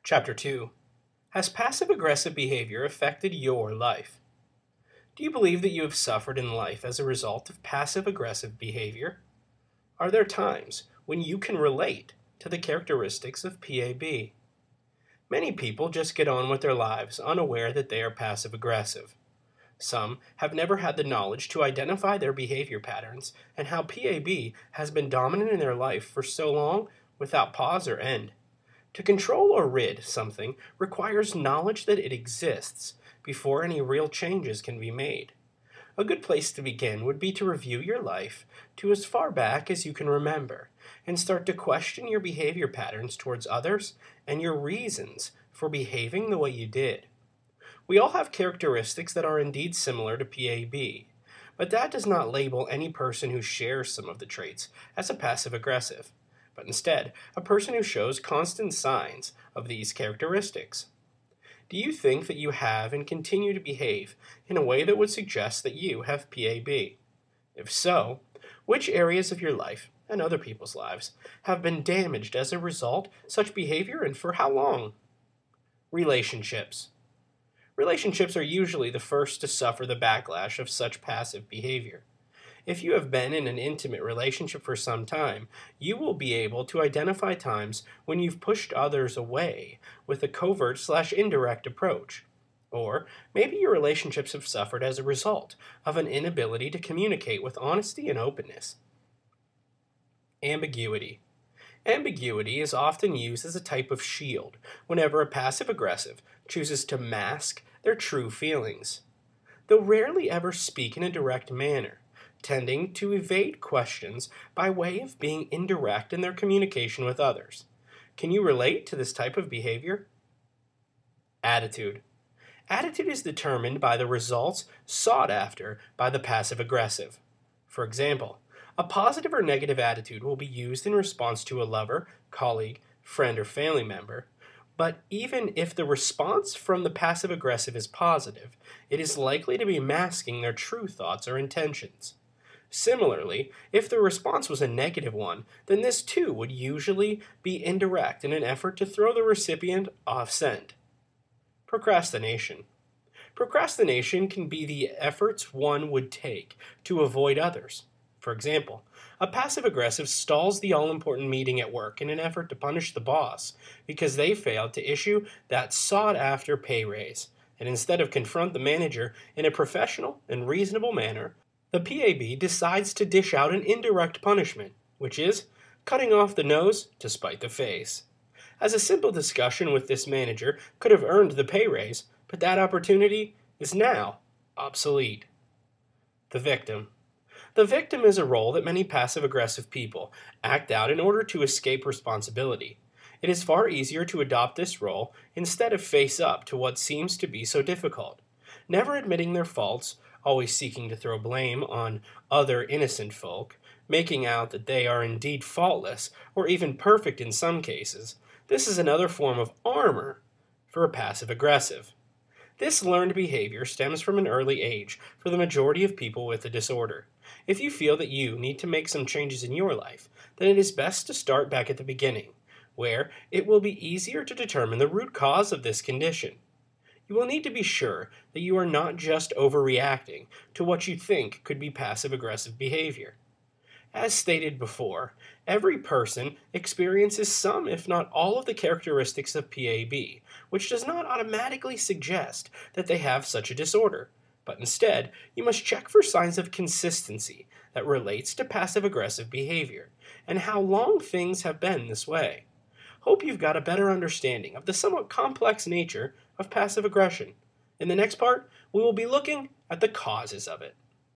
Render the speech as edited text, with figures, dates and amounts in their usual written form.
Chapter 2. Has passive-aggressive behavior affected your life? Do you believe that you have suffered in life as a result of passive-aggressive behavior? Are there times when you can relate to the characteristics of PAB? Many people just get on with their lives unaware that they are passive-aggressive. Some have never had the knowledge to identify their behavior patterns and how PAB has been dominant in their life for so long without pause or end. To control or rid something requires knowledge that it exists before any real changes can be made. A good place to begin would be to review your life to as far back as you can remember and start to question your behavior patterns towards others and your reasons for behaving the way you did. We all have characteristics that are indeed similar to PAB, but that does not label any person who shares some of the traits as a passive-aggressive, but instead a person who shows constant signs of these characteristics. Do you think that you have and continue to behave in a way that would suggest that you have PAB? If so, which areas of your life and other people's lives have been damaged as a result of such behavior, and for how long? Relationships. Relationships are usually the first to suffer the backlash of such passive behavior. If you have been in an intimate relationship for some time, you will be able to identify times when you've pushed others away with a covert/indirect approach. Or maybe your relationships have suffered as a result of an inability to communicate with honesty and openness. Ambiguity. Ambiguity is often used as a type of shield whenever a passive-aggressive chooses to mask their true feelings. They'll rarely ever speak in a direct manner, tending to evade questions by way of being indirect in their communication with others. Can you relate to this type of behavior? Attitude. Attitude is determined by the results sought after by the passive-aggressive. For example, a positive or negative attitude will be used in response to a lover, colleague, friend, or family member, but even if the response from the passive-aggressive is positive, it is likely to be masking their true thoughts or intentions. Similarly, if the response was a negative one, then this too would usually be indirect in an effort to throw the recipient off scent. Procrastination. Procrastination can be the efforts one would take to avoid others. For example, a passive-aggressive stalls the all-important meeting at work in an effort to punish the boss because they failed to issue that sought-after pay raise, and instead of confront the manager in a professional and reasonable manner, the PAB decides to dish out an indirect punishment, which is cutting off the nose to spite the face. As a simple discussion with this manager could have earned the pay raise, but that opportunity is now obsolete. The victim. The victim is a role that many passive-aggressive people act out in order to escape responsibility. It is far easier to adopt this role instead of face up to what seems to be so difficult. Never admitting their faults, always seeking to throw blame on other innocent folk, making out that they are indeed faultless or even perfect in some cases, this is another form of armor for a passive-aggressive. This learned behavior stems from an early age for the majority of people with the disorder. If you feel that you need to make some changes in your life, then it is best to start back at the beginning, where it will be easier to determine the root cause of this condition. You will need to be sure that you are not just overreacting to what you think could be passive-aggressive behavior. As stated before, every person experiences some, if not all, of the characteristics of PAB, which does not automatically suggest that they have such a disorder, but instead, you must check for signs of consistency that relates to passive-aggressive behavior, and how long things have been this way. Hope you've got a better understanding of the somewhat complex nature of passive aggression. In the next part, we will be looking at the causes of it.